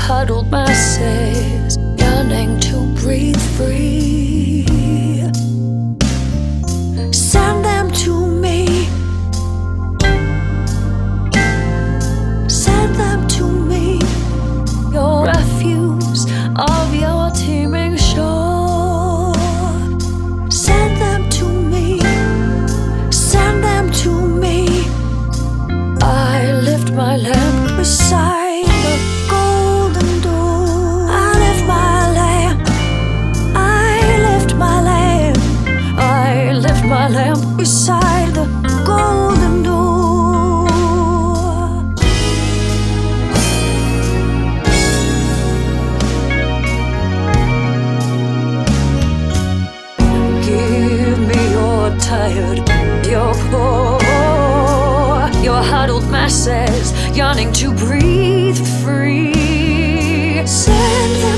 huddled masses yearning to breathe free. Send them to me. Send them to me. Your refuse of your teeming shore. Send them to me. Send them to me. I lift my lamp beside the golden door. I lift my lamp. I lift my lamp. I lift my lamp beside the golden door. Give me your tired, your poor, your huddled masses yearning to breathe free. Send them